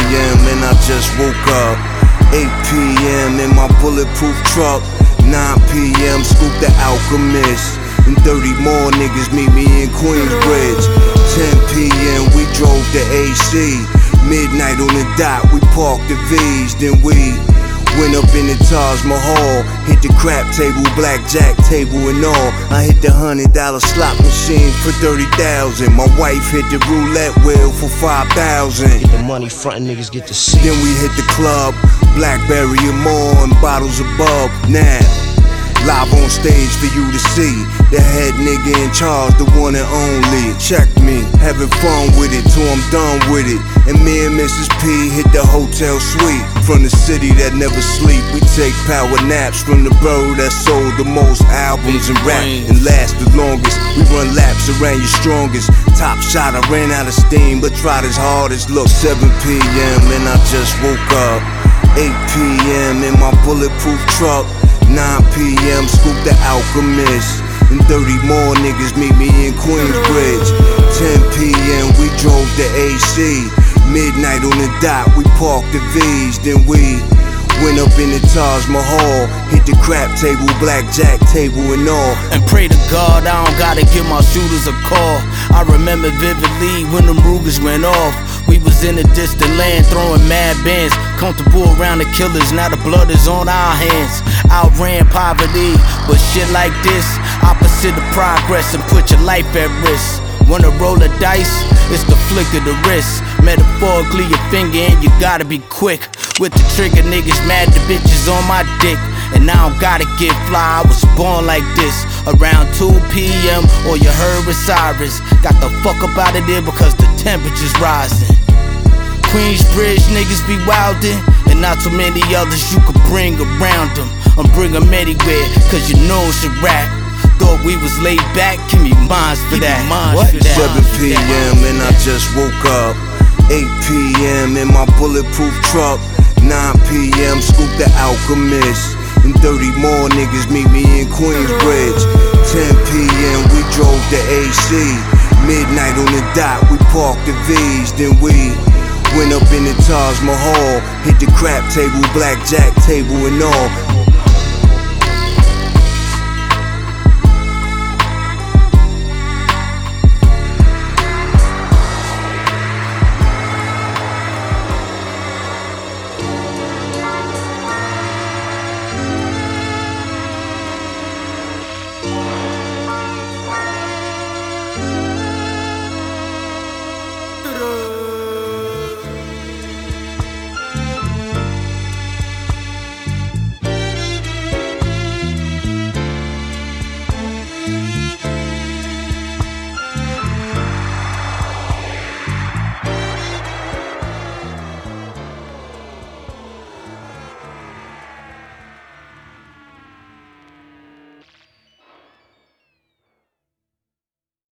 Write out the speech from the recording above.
p.m. and I just woke up. 8 p.m. in my bulletproof truck. 9 p.m. scoop the Alchemist. And 30 more niggas meet me in Queensbridge. 10 p.m. we drove to AC. Midnight on the dot, we parked the V's. Then we went up in the Taj Mahal. Hit the crap table, blackjack table and all. I hit the $100 slot machine for 30,000. My wife hit the roulette wheel for 5,000. Get the money front and niggas get to see. Then we hit the club, Blackberry and more, and bottles above. Now live on stage for you to see. The head nigga in charge, the one and only. Check me, having fun with it till I'm done with it. And me and Mrs. P hit the hotel suite. From the city that never sleep, we take power naps. From the borough that sold the most albums and rap and last the longest. We run laps around your strongest. Top shot, I ran out of steam, but tried as hard as look. 7 p.m. and I just woke up. 8 p.m. in my bulletproof truck. 9 p.m. scoop the Alchemist. And 30 more niggas meet me in Queensbridge. 10 p.m. we drove to AC. Midnight on the dot, we parked the V's. Then we went up in the Taj Mahal. Hit the crap table, blackjack table and all. And pray to God I don't gotta give my shooters a call. I remember vividly when them Rugers went off. We was in a distant land throwing mad bands. Comfortable around the killers, now the blood is on our hands. Outran poverty, but shit like this, opposite of progress and put your life at risk. Wanna roll a dice? It's the flick of the wrist. Metaphorically your finger and you gotta be quick. With the trigger, niggas mad the bitches on my dick. And I don't gotta get fly, I was born like this. Around 2 p.m. or you heard Osiris. Got the fuck up out of there because the temperature's rising. Queensbridge niggas be wildin', and not too many others you could bring around them. I'm bring them anywhere, cause you know it's a rap. Thought we was laid back, give me minds for that. 7 p.m. and I just woke up. 8 p.m. in my bulletproof truck. 9 p.m. scoop the Alchemist. And 30 more niggas meet me in Queensbridge. 10 p.m. we drove to AC. Midnight on the dot, we parked the V's. Then we went up in the Taj Mahal. Hit the crap table, blackjack table and all.